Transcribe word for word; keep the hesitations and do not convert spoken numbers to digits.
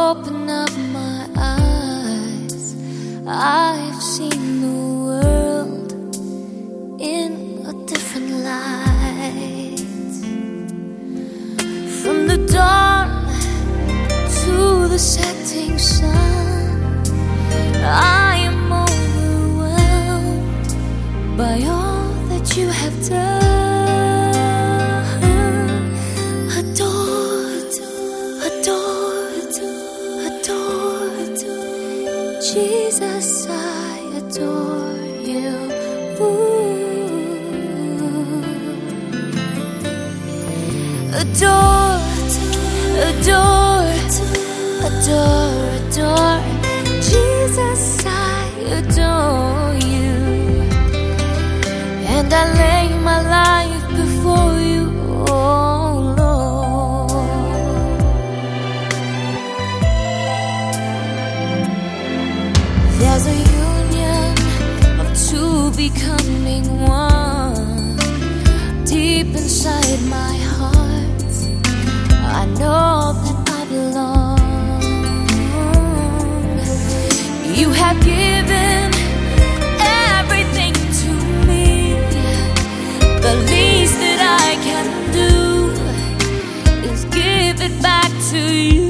open up my eyes, I've seen the world in a different light. From the dawn to the setting sun, I am overwhelmed by all that you have done. Adored, adored, adored, Jesus, I adore you. Ooh. Adored, adored, adore, adore, Jesus, I adore you. And I lay my life before you, oh Lord. There's a union of two becoming one deep inside my heart. I know that I belong. You have given everything to me. The least that I can do is give it back to you.